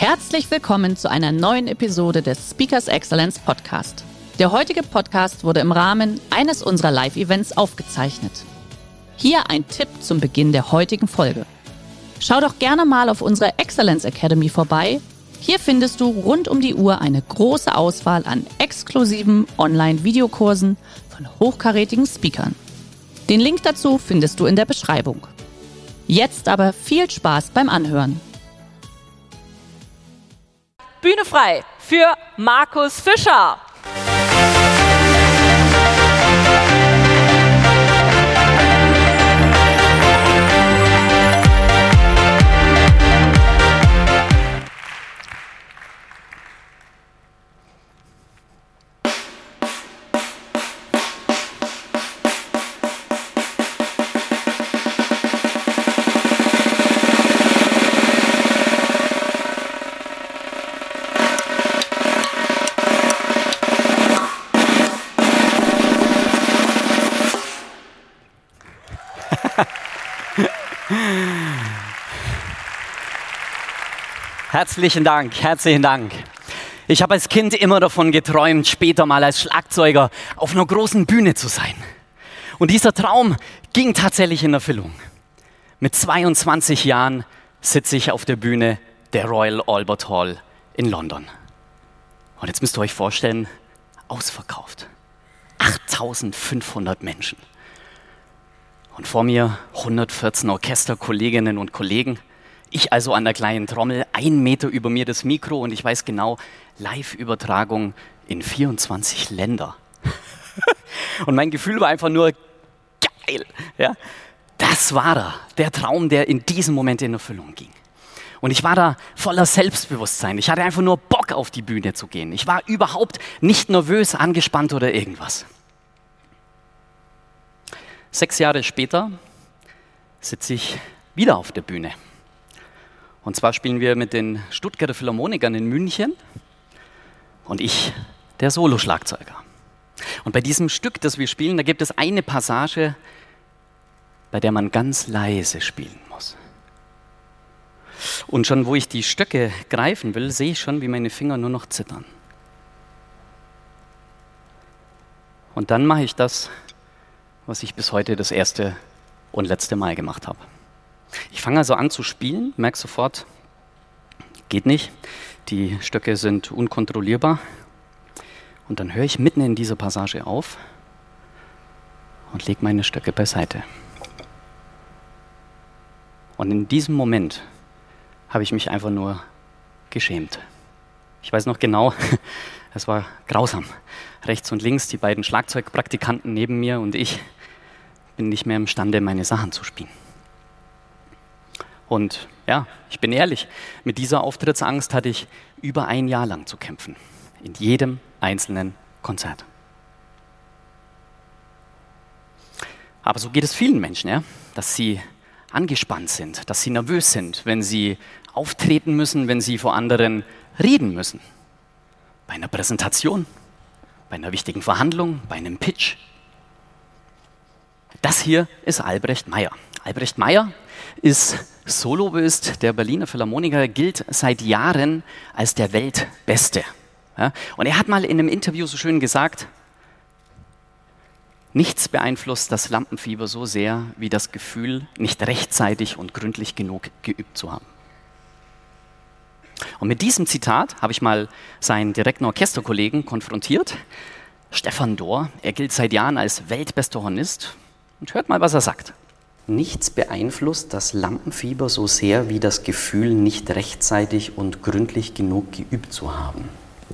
Herzlich willkommen zu einer neuen Episode des Speakers Excellence Podcast. Der heutige Podcast wurde im Rahmen eines unserer Live-Events aufgezeichnet. Hier ein Tipp zum Beginn der heutigen Folge. Schau doch gerne mal auf unserer Excellence Academy vorbei. Hier findest du rund um die Uhr eine große Auswahl an exklusiven Online-Videokursen von hochkarätigen Speakern. Den Link dazu findest du in der Beschreibung. Jetzt aber viel Spaß beim Anhören. Bühne frei für Markus Fischer. Herzlichen Dank, herzlichen Dank. Ich habe als Kind immer davon geträumt, später mal als Schlagzeuger auf einer großen Bühne zu sein. Und dieser Traum ging tatsächlich in Erfüllung. Mit 22 Jahren sitze ich auf der Bühne der Royal Albert Hall in London. Und jetzt müsst ihr euch vorstellen, ausverkauft. 8500 Menschen. Und vor mir 114 Orchesterkolleginnen und Kollegen. Ich also an der kleinen Trommel, 1 Meter über mir das Mikro und ich weiß genau, Live-Übertragung in 24 Länder. Und mein Gefühl war einfach nur geil. Ja? Das war der Traum, der in diesem Moment in Erfüllung ging. Und ich war da voller Selbstbewusstsein. Ich hatte einfach nur Bock, auf die Bühne zu gehen. Ich war überhaupt nicht nervös, angespannt oder irgendwas. 6 Jahre später sitze ich wieder auf der Bühne. Und zwar spielen wir mit den Stuttgarter Philharmonikern in München und ich, der Soloschlagzeuger. Und bei diesem Stück, das wir spielen, da gibt es eine Passage, bei der man ganz leise spielen muss. Und schon wo ich die Stöcke greifen will, sehe ich schon, wie meine Finger nur noch zittern. Und dann mache ich das, was ich bis heute das erste und letzte Mal gemacht habe. Ich fange also an zu spielen, merke sofort, geht nicht, die Stöcke sind unkontrollierbar. Und dann höre ich mitten in dieser Passage auf und lege meine Stöcke beiseite. Und in diesem Moment habe ich mich einfach nur geschämt. Ich weiß noch genau, es war grausam. Rechts und links die beiden Schlagzeugpraktikanten neben mir und ich bin nicht mehr imstande, meine Sachen zu spielen. Und ja, ich bin ehrlich, mit dieser Auftrittsangst hatte ich über 1 Jahr lang zu kämpfen. In jedem einzelnen Konzert. Aber so geht es vielen Menschen, ja? Dass sie angespannt sind, dass sie nervös sind, wenn sie auftreten müssen, wenn sie vor anderen reden müssen. Bei einer Präsentation, bei einer wichtigen Verhandlung, bei einem Pitch. Das hier ist Albrecht Meier. Albrecht Meier ist Soloist der Berliner Philharmoniker, gilt seit Jahren als der Weltbeste. Ja? Und er hat mal in einem Interview so schön gesagt, nichts beeinflusst das Lampenfieber so sehr, wie das Gefühl, nicht rechtzeitig und gründlich genug geübt zu haben. Und mit diesem Zitat habe ich mal seinen direkten Orchesterkollegen konfrontiert, Stefan Dohr. Er gilt seit Jahren als weltbester Hornist. Und hört mal, was er sagt. Nichts beeinflusst das Lampenfieber so sehr wie das Gefühl, nicht rechtzeitig und gründlich genug geübt zu haben.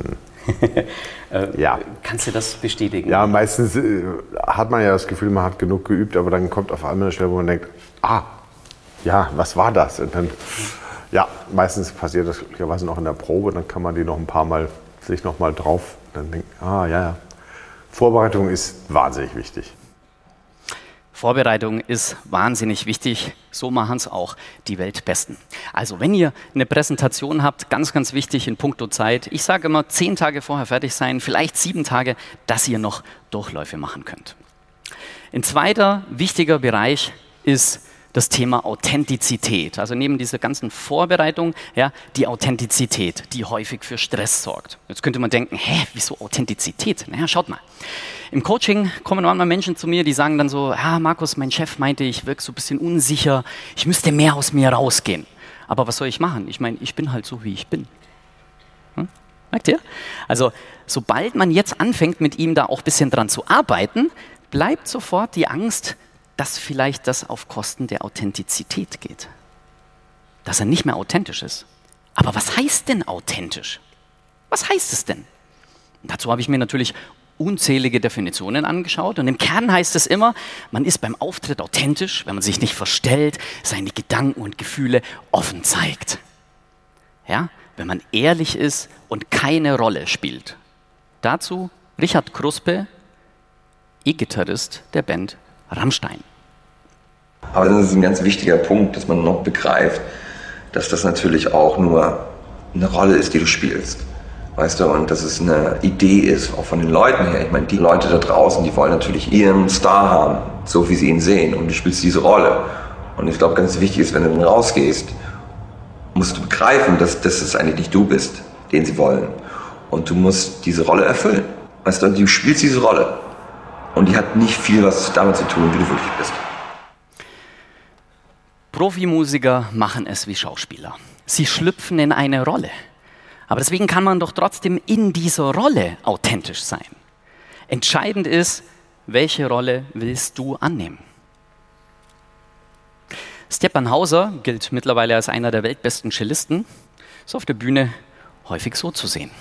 Ja. Kannst du das bestätigen? Ja, meistens hat man ja das Gefühl, man hat genug geübt, aber dann kommt auf einmal eine Stelle, wo man denkt, ja, was war das? Und dann, ja, meistens passiert das glücklicherweise noch in der Probe, dann kann man die noch ein paar Mal sich noch mal drauf, dann denkt, ja. Vorbereitung ist wahnsinnig wichtig. Vorbereitung ist wahnsinnig wichtig, so machen es auch die Weltbesten. Also wenn ihr eine Präsentation habt, ganz, ganz wichtig in puncto Zeit, ich sage immer 10 Tage vorher fertig sein, vielleicht 7 Tage, dass ihr noch Durchläufe machen könnt. Ein zweiter wichtiger Bereich ist das Thema Authentizität. Also neben dieser ganzen Vorbereitung, ja, die Authentizität, die häufig für Stress sorgt. Jetzt könnte man denken, wieso Authentizität? Naja, schaut mal. Im Coaching kommen manchmal Menschen zu mir, die sagen dann so, Markus, mein Chef meinte, ich wirke so ein bisschen unsicher, ich müsste mehr aus mir rausgehen. Aber was soll ich machen? Ich meine, ich bin halt so, wie ich bin. Merkt ihr? Also, sobald man jetzt anfängt, mit ihm da auch ein bisschen dran zu arbeiten, bleibt sofort die Angst, dass vielleicht das auf Kosten der Authentizität geht. Dass er nicht mehr authentisch ist. Aber was heißt denn authentisch? Was heißt es denn? Und dazu habe ich mir natürlich unzählige Definitionen angeschaut. Und im Kern heißt es immer, man ist beim Auftritt authentisch, wenn man sich nicht verstellt, seine Gedanken und Gefühle offen zeigt. Ja? Wenn man ehrlich ist und keine Rolle spielt. Dazu Richard Kruspe, E-Gitarrist der Band Rammstein. Aber das ist ein ganz wichtiger Punkt, dass man noch begreift, dass das natürlich auch nur eine Rolle ist, die du spielst. Weißt du, und dass es eine Idee ist, auch von den Leuten her. Ich meine, die Leute da draußen, die wollen natürlich ihren Star haben, so wie sie ihn sehen. Und du spielst diese Rolle. Und ich glaube, ganz wichtig ist, wenn du dann rausgehst, musst du begreifen, dass es eigentlich nicht du bist, den sie wollen. Und du musst diese Rolle erfüllen. Weißt du, und du spielst diese Rolle. Und die hat nicht viel was damit zu tun, wie du wirklich bist. Profimusiker machen es wie Schauspieler. Sie schlüpfen in eine Rolle. Aber deswegen kann man doch trotzdem in dieser Rolle authentisch sein. Entscheidend ist, welche Rolle willst du annehmen? Stepan Hauser gilt mittlerweile als einer der weltbesten Cellisten, ist auf der Bühne häufig so zu sehen.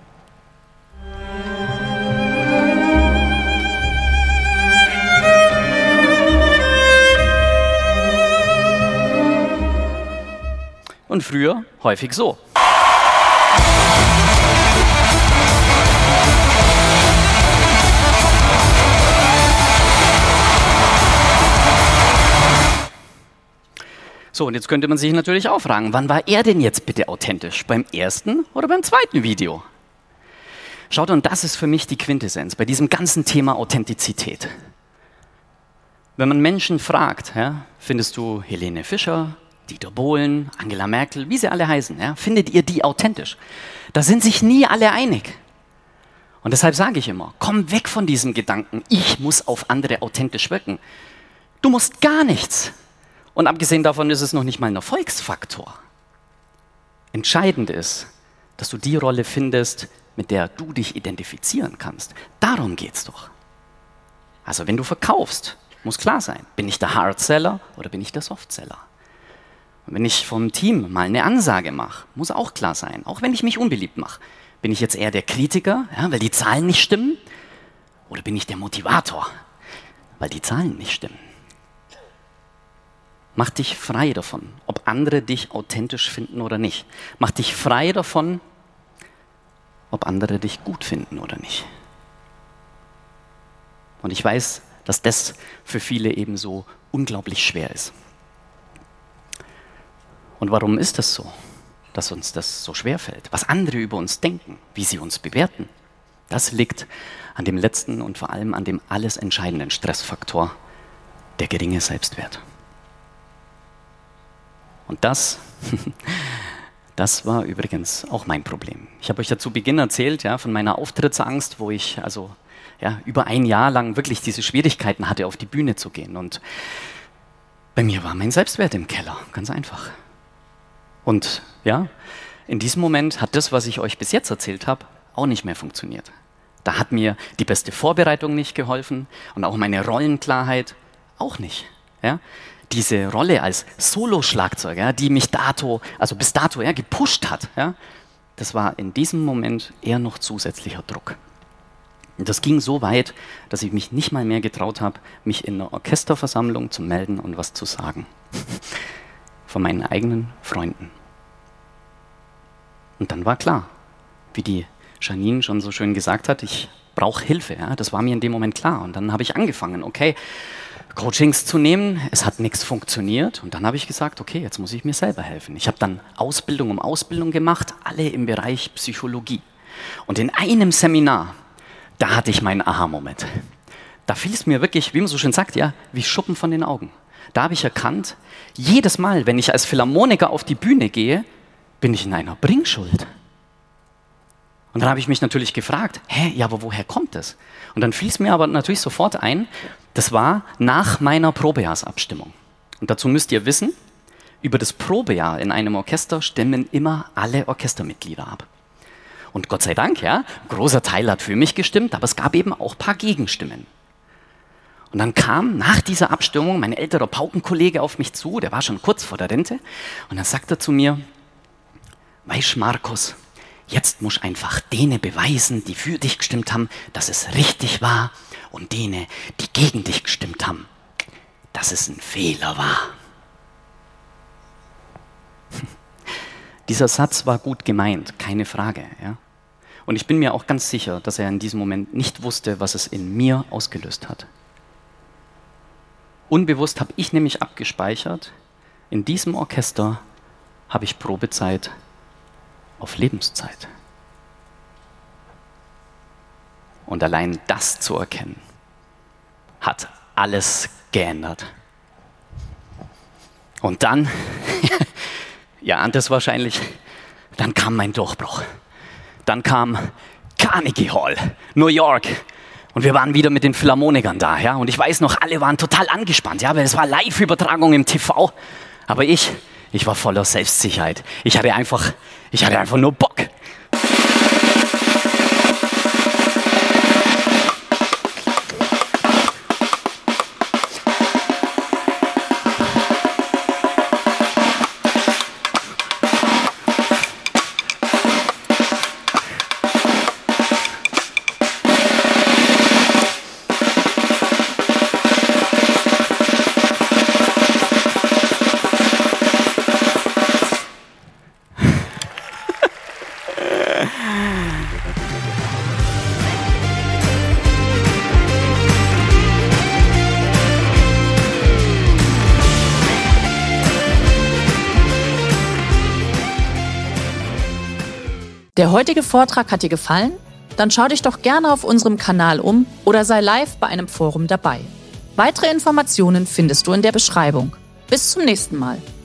Und früher häufig so. So, und jetzt könnte man sich natürlich auch fragen, wann war er denn jetzt bitte authentisch? Beim ersten oder beim zweiten Video? Schaut, und das ist für mich die Quintessenz bei diesem ganzen Thema Authentizität. Wenn man Menschen fragt, ja, findest du Helene Fischer, Dieter Bohlen, Angela Merkel, wie sie alle heißen, ja, findet ihr die authentisch? Da sind sich nie alle einig. Und deshalb sage ich immer, komm weg von diesem Gedanken, ich muss auf andere authentisch wirken. Du musst gar nichts. Und abgesehen davon ist es noch nicht mal ein Erfolgsfaktor. Entscheidend ist, dass du die Rolle findest, mit der du dich identifizieren kannst. Darum geht's doch. Also wenn du verkaufst, muss klar sein, bin ich der Hardseller oder bin ich der Softseller? Und wenn ich vom Team mal eine Ansage mache, muss auch klar sein, auch wenn ich mich unbeliebt mache, bin ich jetzt eher der Kritiker, ja, weil die Zahlen nicht stimmen? Oder bin ich der Motivator, weil die Zahlen nicht stimmen? Mach dich frei davon, ob andere dich authentisch finden oder nicht. Mach dich frei davon, ob andere dich gut finden oder nicht. Und ich weiß, dass das für viele eben so unglaublich schwer ist. Und warum ist das so, dass uns das so schwer fällt? Was andere über uns denken, wie sie uns bewerten, das liegt an dem letzten und vor allem an dem alles entscheidenden Stressfaktor, der geringe Selbstwert. Und das war übrigens auch mein Problem. Ich habe euch ja zu Beginn erzählt, ja, von meiner Auftrittsangst, wo ich über ein Jahr lang wirklich diese Schwierigkeiten hatte, auf die Bühne zu gehen. Und bei mir war mein Selbstwert im Keller, ganz einfach. Und ja, in diesem Moment hat das, was ich euch bis jetzt erzählt habe, auch nicht mehr funktioniert. Da hat mir die beste Vorbereitung nicht geholfen und auch meine Rollenklarheit auch nicht. Ja? Diese Rolle als Solo-Schlagzeuger, ja, die mich bis dato gepusht hat, ja, das war in diesem Moment eher noch zusätzlicher Druck. Und das ging so weit, dass ich mich nicht mal mehr getraut habe, mich in einer Orchesterversammlung zu melden und was zu sagen. Von meinen eigenen Freunden. Und dann war klar, wie die Janine schon so schön gesagt hat, ich brauche Hilfe. Ja, das war mir in dem Moment klar. Und dann habe ich angefangen, Coachings zu nehmen, es hat nichts funktioniert und dann habe ich gesagt, okay, jetzt muss ich mir selber helfen. Ich habe dann Ausbildung um Ausbildung gemacht, alle im Bereich Psychologie. Und in einem Seminar, da hatte ich meinen Aha-Moment. Da fiel es mir wirklich, wie man so schön sagt, ja, wie Schuppen von den Augen. Da habe ich erkannt, jedes Mal, wenn ich als Philharmoniker auf die Bühne gehe, bin ich in einer Bringschuld. Und dann habe ich mich natürlich gefragt, aber woher kommt das? Und dann fiel es mir aber natürlich sofort ein, das war nach meiner Probejahrsabstimmung. Und dazu müsst ihr wissen, über das Probejahr in einem Orchester stimmen immer alle Orchestermitglieder ab. Und Gott sei Dank, ja, großer Teil hat für mich gestimmt, aber es gab eben auch ein paar Gegenstimmen. Und dann kam nach dieser Abstimmung mein älterer Paukenkollege auf mich zu, der war schon kurz vor der Rente, und dann sagt er zu mir, weißt Markus, jetzt musst du einfach denen beweisen, die für dich gestimmt haben, dass es richtig war, und denen, die gegen dich gestimmt haben, dass es ein Fehler war. Dieser Satz war gut gemeint, keine Frage. Ja? Und ich bin mir auch ganz sicher, dass er in diesem Moment nicht wusste, was es in mir ausgelöst hat. Unbewusst habe ich nämlich abgespeichert, in diesem Orchester habe ich Probezeit auf Lebenszeit. Und allein das zu erkennen, hat alles geändert. Und dann, ja, das wahrscheinlich, dann kam mein Durchbruch. Dann kam Carnegie Hall, New York. Und wir waren wieder mit den Philharmonikern da, ja. Und ich weiß noch, alle waren total angespannt, ja, weil es war Live-Übertragung im TV. Aber ich war voller Selbstsicherheit. Ich hatte einfach nur Bock. Der heutige Vortrag hat dir gefallen? Dann schau dich doch gerne auf unserem Kanal um oder sei live bei einem Forum dabei. Weitere Informationen findest du in der Beschreibung. Bis zum nächsten Mal.